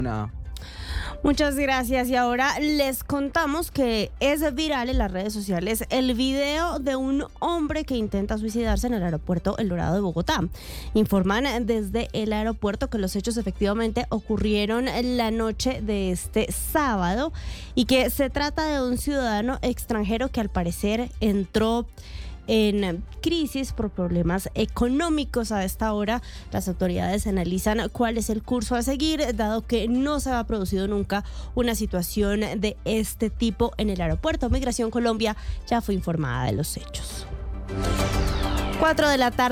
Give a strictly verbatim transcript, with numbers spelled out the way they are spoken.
No. Muchas gracias. Y ahora les contamos que es viral en las redes sociales el video de un hombre que intenta suicidarse en el aeropuerto El Dorado de Bogotá. Informan desde el aeropuerto que los hechos efectivamente ocurrieron la noche de este sábado y que se trata de un ciudadano extranjero que al parecer entró en crisis por problemas económicos. A esta hora las autoridades analizan cuál es el curso a seguir, dado que no se ha producido nunca una situación de este tipo en el aeropuerto. Migración Colombia ya fue informada de los hechos. Cuatro de la tarde.